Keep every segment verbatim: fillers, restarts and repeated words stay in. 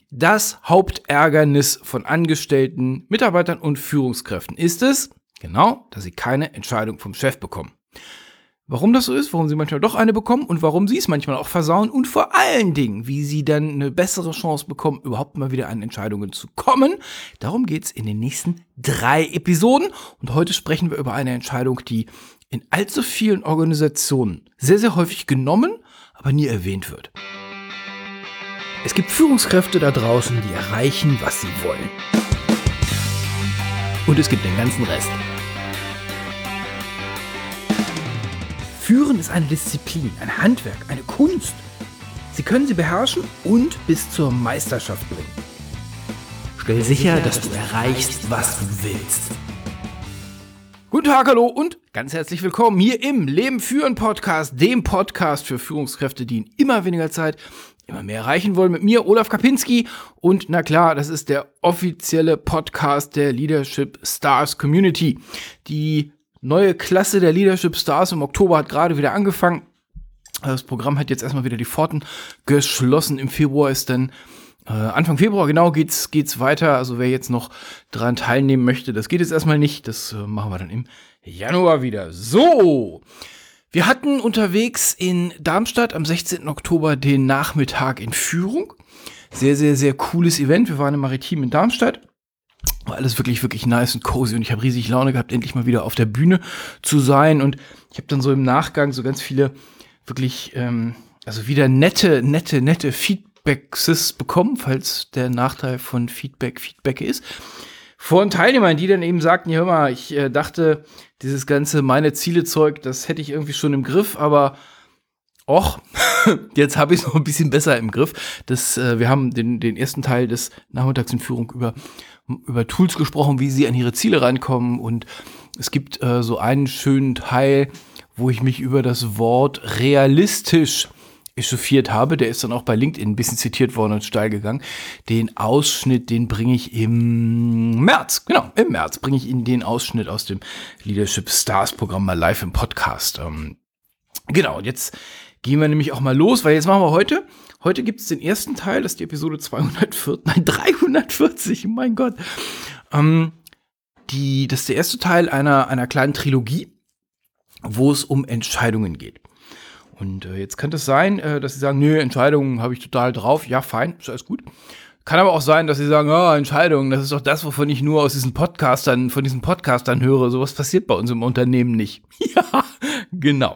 Das Hauptärgernis von Angestellten, Mitarbeitern und Führungskräften ist es, genau, dass sie keine Entscheidung vom Chef bekommen. Warum das so ist, warum sie manchmal doch eine bekommen und warum sie es manchmal auch versauen und vor allen Dingen, wie sie dann eine bessere Chance bekommen, überhaupt mal wieder an Entscheidungen zu kommen. Darum geht's in den nächsten drei Episoden. Und heute sprechen wir über eine Entscheidung, die in allzu vielen Organisationen sehr, sehr häufig genommen, aber nie erwähnt wird. Es gibt Führungskräfte da draußen, die erreichen, was sie wollen. Und es gibt den ganzen Rest. Führen ist eine Disziplin, ein Handwerk, eine Kunst. Sie können sie beherrschen und bis zur Meisterschaft bringen. Stell sicher, dass du erreichst, was du willst. Guten Tag, hallo und ganz herzlich willkommen hier im Leben führen Podcast, dem Podcast für Führungskräfte, die in immer weniger Zeit immer mehr erreichen wollen. Mit mir, Olaf Kapinski. Und na klar, das ist der offizielle Podcast der Leadership Stars Community. Die neue Klasse der Leadership Stars im Oktober hat gerade wieder angefangen. Das Programm hat jetzt erstmal wieder die Pforten geschlossen. Im Februar ist dann, äh, Anfang Februar genau, geht's, geht's weiter. Also wer jetzt noch dran teilnehmen möchte, das geht jetzt erstmal nicht. Das äh, machen wir dann im Januar wieder. So, wir hatten unterwegs in Darmstadt am sechzehnten Oktober den Nachmittag in Führung. Sehr, sehr, sehr cooles Event. Wir waren im Maritim in Darmstadt. War alles wirklich, wirklich nice und cozy und ich habe riesig Laune gehabt, endlich mal wieder auf der Bühne zu sein. Und ich habe dann so im Nachgang so ganz viele wirklich, ähm, also wieder nette, nette, nette Feedbacks bekommen, falls der Nachteil von Feedback Feedback ist. Von Teilnehmern, die dann eben sagten, ja hör mal, ich äh, dachte, dieses ganze meine Ziele-Zeug, das hätte ich irgendwie schon im Griff, aber och, jetzt habe ich es noch ein bisschen besser im Griff. Das, äh, wir haben den, den ersten Teil des Nachmittags in Führung über über Tools gesprochen, wie sie an ihre Ziele rankommen. Und es gibt äh, so einen schönen Teil, wo ich mich über das Wort realistisch echauffiert habe. Der ist dann auch bei LinkedIn ein bisschen zitiert worden und steil gegangen. Den Ausschnitt, den bringe ich im März. Genau, im März bringe ich Ihnen den Ausschnitt aus dem Leadership Stars Programm mal live im Podcast. Ähm, genau, und jetzt gehen wir nämlich auch mal los, weil jetzt machen wir heute Heute gibt es den ersten Teil, das ist die Episode zweihundertvierzig, nein, dreihundertvierzig, mein Gott. Ähm, die, das ist der erste Teil einer, einer kleinen Trilogie, wo es um Entscheidungen geht. Und äh, jetzt könnte es sein, äh, dass Sie sagen, nö, Entscheidungen habe ich total drauf. Ja, fein, ist alles gut. Kann aber auch sein, dass Sie sagen, oh, Entscheidungen, das ist doch das, wovon ich nur aus diesen Podcastern, von diesen Podcastern höre. Sowas passiert bei uns im Unternehmen nicht. Ja, genau.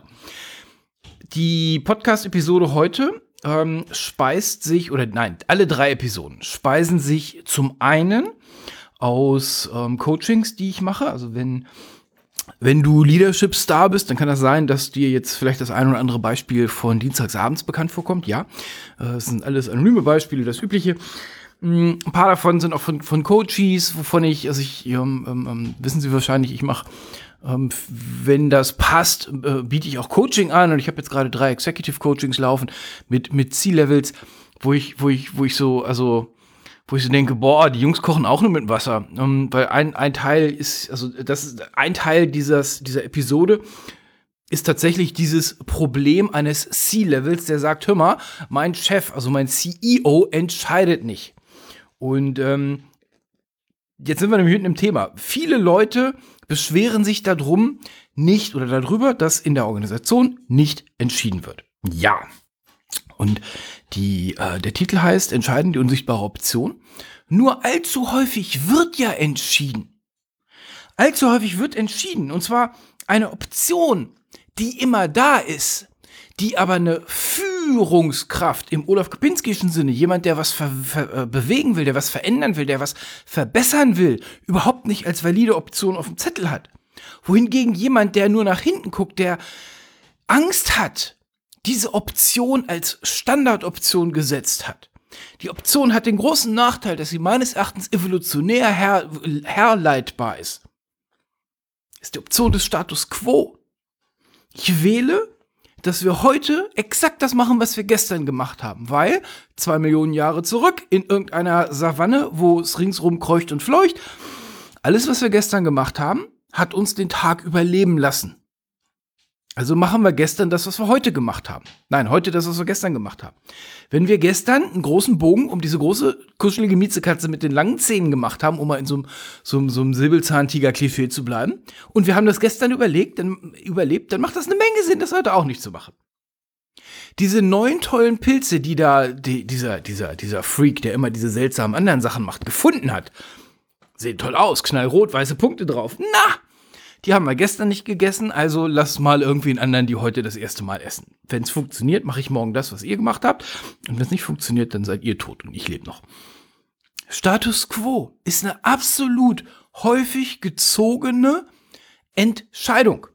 Die Podcast-Episode heute Ähm, speist sich, oder nein, alle drei Episoden speisen sich zum einen aus ähm, Coachings, die ich mache. Also wenn, wenn du Leadership Star bist, dann kann das sein, dass dir jetzt vielleicht das ein oder andere Beispiel von dienstagsabends bekannt vorkommt. Ja, äh, es sind alles anonyme Beispiele, das Übliche. Ein paar davon sind auch von, von Coaches, wovon ich, also ich, ähm, ähm, wissen Sie wahrscheinlich, ich mache, ähm, wenn das passt, äh, biete ich auch Coaching an und ich habe jetzt gerade drei Executive Coachings laufen mit, mit C-Levels, wo ich, wo ich, wo ich so, also, wo ich so denke, boah, die Jungs kochen auch nur mit Wasser, ähm, weil ein, ein Teil ist, also das ist ein Teil dieses, dieser Episode ist tatsächlich dieses Problem eines C-Levels, der sagt, hör mal, mein Chef, also mein C E O entscheidet nicht. Und ähm, jetzt sind wir nämlich mitten im Thema. Viele Leute beschweren sich darum nicht oder darüber, dass in der Organisation nicht entschieden wird. Ja. Und die, äh, der Titel heißt Entscheiden, die unsichtbare Option. Nur allzu häufig wird ja entschieden. Allzu häufig wird entschieden. Und zwar eine Option, die immer da ist, die aber eine Führungskraft im Olaf Kapinskischen Sinne, jemand, der was ver- ver- äh, bewegen will, der was verändern will, der was verbessern will, überhaupt nicht als valide Option auf dem Zettel hat. Wohingegen jemand, der nur nach hinten guckt, der Angst hat, diese Option als Standardoption gesetzt hat. Die Option hat den großen Nachteil, dass sie meines Erachtens evolutionär her- herleitbar ist. Ist die Option des Status Quo. Ich wähle, dass wir heute exakt das machen, was wir gestern gemacht haben, weil zwei Millionen Jahre zurück in irgendeiner Savanne, wo es ringsrum kreucht und fleucht, alles, was wir gestern gemacht haben, hat uns den Tag überleben lassen. Also machen wir gestern das, was wir heute gemacht haben. Nein, heute das, was wir gestern gemacht haben. Wenn wir gestern einen großen Bogen um diese große, kuschelige Miezekatze mit den langen Zähnen gemacht haben, um mal in so einem, so einem, so einem Säbelzahntiger-Klischee zu bleiben, und wir haben das gestern überlegt, dann, überlebt, dann macht das eine Menge Sinn, das heute auch nicht zu machen. Diese neuen tollen Pilze, die da die, dieser, dieser, dieser Freak, der immer diese seltsamen anderen Sachen macht, gefunden hat, sehen toll aus, knallrot, weiße Punkte drauf. Na! Die haben wir gestern nicht gegessen, also lasst mal irgendwie einen anderen, die heute das erste Mal essen. Wenn es funktioniert, mache ich morgen das, was ihr gemacht habt. Und wenn es nicht funktioniert, dann seid ihr tot und ich lebe noch. Status Quo ist eine absolut häufig gezogene Entscheidung.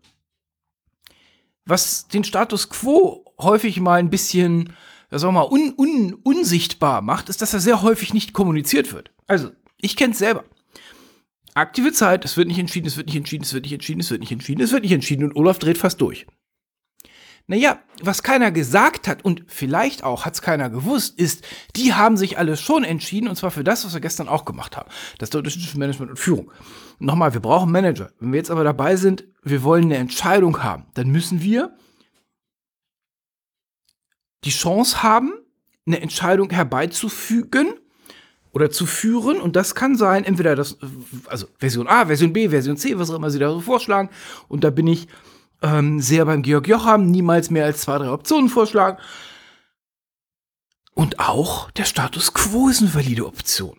Was den Status Quo häufig mal ein bisschen, sagen wir mal, un, un, unsichtbar macht, ist, dass er sehr häufig nicht kommuniziert wird. Also, ich kenne es selber. Aktive Zeit, es wird nicht entschieden, es wird nicht entschieden, es wird nicht entschieden, es wird nicht entschieden, es wird nicht entschieden und Olaf dreht fast durch. Naja, was keiner gesagt hat und vielleicht auch hat es keiner gewusst, ist, die haben sich alle schon entschieden und zwar für das, was wir gestern auch gemacht haben. Das ist der Unterschied zwischen Management und Führung. Und nochmal, wir brauchen Manager. Wenn wir jetzt aber dabei sind, wir wollen eine Entscheidung haben, dann müssen wir die Chance haben, eine Entscheidung herbeizufügen, oder zu führen, und das kann sein, entweder das, also Version A, Version B, Version C, was auch immer sie da so vorschlagen, und da bin ich ähm, sehr beim Georg Jocham, niemals mehr als zwei, drei Optionen vorschlagen. Und auch der Status Quo ist eine valide Option.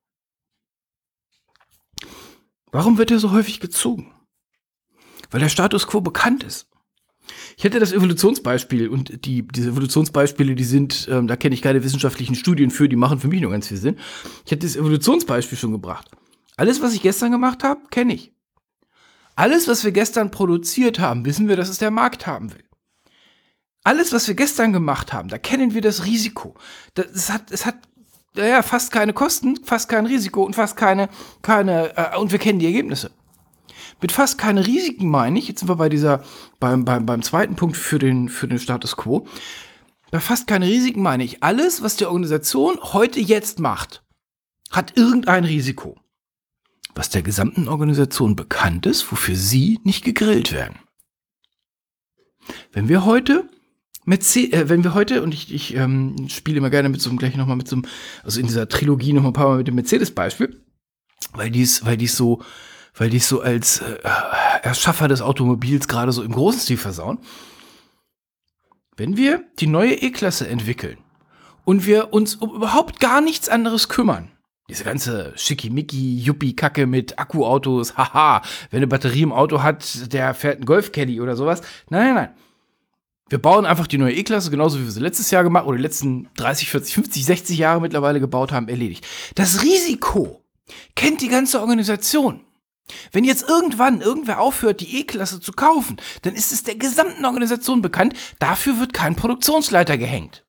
Warum wird er so häufig gezogen? Weil der Status Quo bekannt ist. Ich hätte das Evolutionsbeispiel und die, diese Evolutionsbeispiele, die sind, ähm, da kenne ich keine wissenschaftlichen Studien für, die machen für mich nur ganz viel Sinn. Ich hätte das Evolutionsbeispiel schon gebracht. Alles, was ich gestern gemacht habe, kenne ich. Alles, was wir gestern produziert haben, wissen wir, dass es der Markt haben will. Alles, was wir gestern gemacht haben, da kennen wir das Risiko. Das, es hat, es hat ja, fast keine Kosten, fast kein Risiko und fast keine, keine äh, und wir kennen die Ergebnisse. Mit fast keine Risiken meine ich, jetzt sind wir bei dieser, beim, beim, beim zweiten Punkt für den, für den Status Quo, bei fast keine Risiken meine ich, alles, was die Organisation heute jetzt macht, hat irgendein Risiko, was der gesamten Organisation bekannt ist, wofür sie nicht gegrillt werden. Wenn wir heute, Merce- äh, wenn wir heute, und ich, ich ähm, spiele immer gerne mit so einem, gleich nochmal mit so einem, also in dieser Trilogie nochmal ein paar Mal mit dem Mercedes-Beispiel, weil dies, weil dies so, weil die es so als äh, Erschaffer des Automobils gerade so im großen Stil versauen. Wenn wir die neue E-Klasse entwickeln und wir uns um überhaupt gar nichts anderes kümmern, diese ganze schickimicki, Yuppie-Kacke mit Akkuautos, haha, wenn eine Batterie im Auto hat, der fährt einen Golf-Caddy oder sowas. Nein, nein, nein. Wir bauen einfach die neue E-Klasse, genauso wie wir sie letztes Jahr gemacht oder die letzten dreißig, vierzig, fünfzig, sechzig Jahre mittlerweile gebaut haben, erledigt. Das Risiko kennt die ganze Organisation. Wenn jetzt irgendwann irgendwer aufhört, die E-Klasse zu kaufen, dann ist es der gesamten Organisation bekannt, dafür wird kein Produktionsleiter gehängt.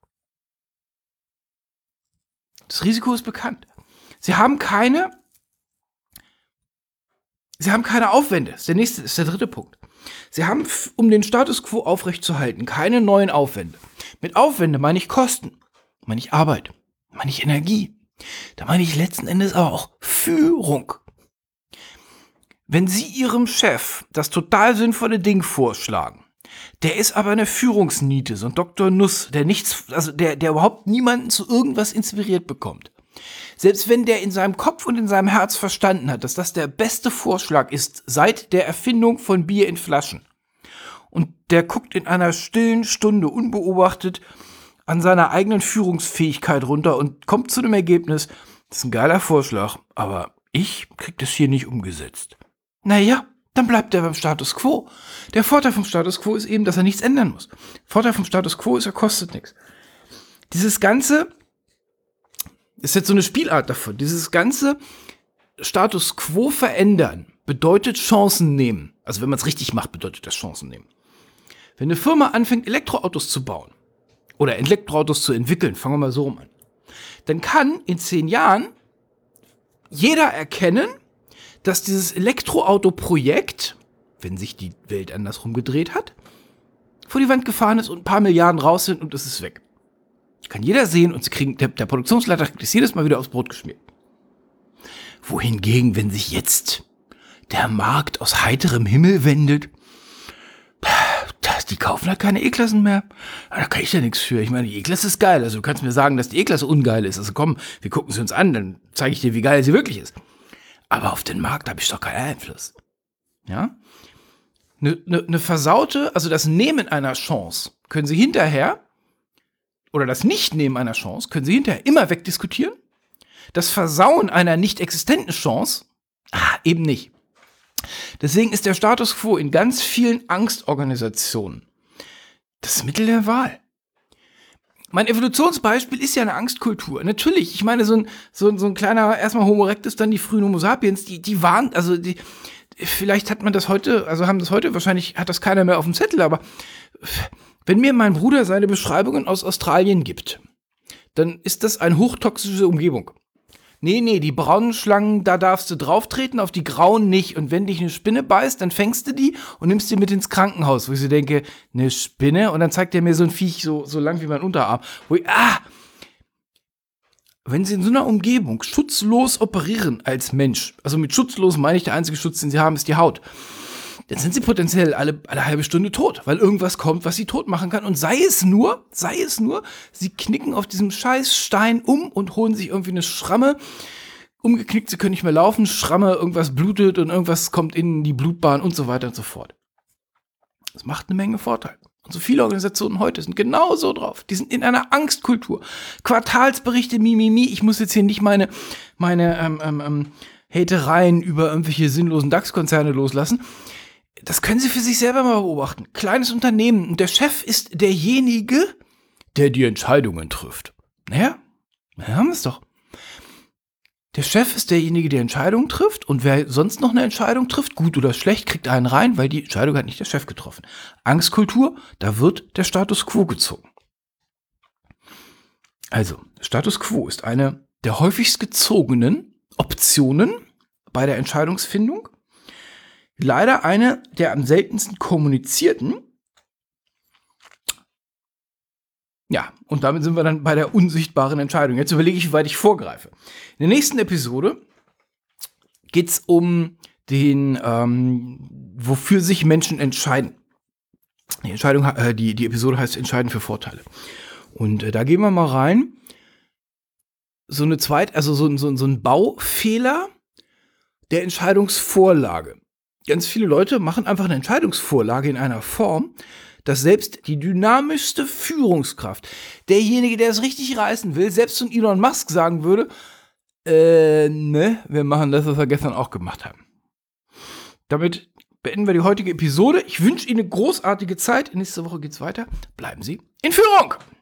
Das Risiko ist bekannt. Sie haben keine, sie haben keine Aufwände. Das ist der nächste, das ist der dritte Punkt. Sie haben, um den Status Quo aufrechtzuerhalten, keine neuen Aufwände. Mit Aufwände meine ich Kosten, meine ich Arbeit, meine ich Energie. Da meine ich letzten Endes aber auch Führung. Wenn Sie Ihrem Chef das total sinnvolle Ding vorschlagen, der ist aber eine Führungsniete, so ein Doktor Nuss, der nichts, also der, der überhaupt niemanden zu irgendwas inspiriert bekommt. Selbst wenn der in seinem Kopf und in seinem Herz verstanden hat, dass das der beste Vorschlag ist seit der Erfindung von Bier in Flaschen. Und der guckt in einer stillen Stunde unbeobachtet an seiner eigenen Führungsfähigkeit runter und kommt zu dem Ergebnis, das ist ein geiler Vorschlag, aber ich krieg das hier nicht umgesetzt. Naja, dann bleibt er beim Status Quo. Der Vorteil vom Status Quo ist eben, dass er nichts ändern muss. Vorteil vom Status Quo ist, er kostet nichts. Dieses Ganze ist jetzt so eine Spielart davon. Dieses ganze Status Quo verändern bedeutet Chancen nehmen. Also wenn man es richtig macht, bedeutet das Chancen nehmen. Wenn eine Firma anfängt, Elektroautos zu bauen oder Elektroautos zu entwickeln, fangen wir mal so rum an, dann kann in zehn Jahren jeder erkennen, dass dieses Elektroauto-Projekt, wenn sich die Welt andersrum gedreht hat, vor die Wand gefahren ist und ein paar Milliarden raus sind und es ist weg. Kann jeder sehen und sie kriegen, der, der Produktionsleiter kriegt es jedes Mal wieder aufs Brot geschmiert. Wohingegen, wenn sich jetzt der Markt aus heiterem Himmel wendet, das, die kaufen halt keine E-Klassen mehr. Da kann ich ja nichts für. Ich meine, die E-Klasse ist geil. Also du kannst mir sagen, dass die E-Klasse ungeil ist. Also komm, wir gucken sie uns an, dann zeige ich dir, wie geil sie wirklich ist. Aber auf den Markt habe ich doch keinen Einfluss. Ja? Eine ne, ne versaute, also das Nehmen einer Chance können sie hinterher, oder das Nicht-Nehmen einer Chance, können sie hinterher immer wegdiskutieren. Das Versauen einer nicht existenten Chance, ah, eben nicht. Deswegen ist der Status quo in ganz vielen Angstorganisationen das Mittel der Wahl. Mein Evolutionsbeispiel ist ja eine Angstkultur. Natürlich, ich meine, so ein, so ein, so ein kleiner, erstmal Homo erectus, dann die frühen Homo sapiens, die, die waren, also die, vielleicht hat man das heute, also haben das heute, wahrscheinlich hat das keiner mehr auf dem Zettel, aber wenn mir mein Bruder seine Beschreibungen aus Australien gibt, dann ist das eine hochtoxische Umgebung. Nee, nee, die braunen Schlangen, da darfst du drauf treten, auf die grauen nicht. Und wenn dich eine Spinne beißt, dann fängst du die und nimmst die mit ins Krankenhaus, wo ich so denke, eine Spinne? Und dann zeigt er mir so ein Viech so, so lang wie mein Unterarm. Wo ich, ah! Wenn sie in so einer Umgebung schutzlos operieren als Mensch, also mit schutzlos meine ich, der einzige Schutz, den sie haben, ist die Haut, dann sind sie potenziell alle, alle halbe Stunde tot, weil irgendwas kommt, was sie tot machen kann. Und sei es nur, sei es nur, sie knicken auf diesem scheiß Stein um und holen sich irgendwie eine Schramme. Umgeknickt, sie können nicht mehr laufen, Schramme, irgendwas blutet und irgendwas kommt in die Blutbahn und so weiter und so fort. Das macht eine Menge Vorteile. Und so viele Organisationen heute sind genau so drauf. Die sind in einer Angstkultur. Quartalsberichte, Mimimi. Ich muss jetzt hier nicht meine, meine ähm, ähm, ähm, Hatereien über irgendwelche sinnlosen DAX-Konzerne loslassen. Das können Sie für sich selber mal beobachten. Kleines Unternehmen und der Chef ist derjenige, der die Entscheidungen trifft. Naja, wir haben es doch. Der Chef ist derjenige, der Entscheidungen trifft und wer sonst noch eine Entscheidung trifft, gut oder schlecht, kriegt einen rein, weil die Entscheidung hat nicht der Chef getroffen. Angstkultur, da wird der Status quo gezogen. Also, Status quo ist eine der häufigst gezogenen Optionen bei der Entscheidungsfindung. Leider eine der am seltensten kommunizierten. Ja, und damit sind wir dann bei der unsichtbaren Entscheidung. Jetzt überlege ich, wie weit ich vorgreife. In der nächsten Episode geht es um den, ähm, wofür sich Menschen entscheiden. Die Entscheidung, äh, die, die Episode heißt Entscheiden für Vorteile. Und äh, da gehen wir mal rein. So eine zweit, also so, so, so ein Baufehler der Entscheidungsvorlage. Ganz viele Leute machen einfach eine Entscheidungsvorlage in einer Form, dass selbst die dynamischste Führungskraft, derjenige, der es richtig reißen will, selbst von Elon Musk sagen würde, äh, ne, wir machen das, was wir gestern auch gemacht haben. Damit beenden wir die heutige Episode. Ich wünsche Ihnen eine großartige Zeit. Nächste Woche geht's weiter. Bleiben Sie in Führung!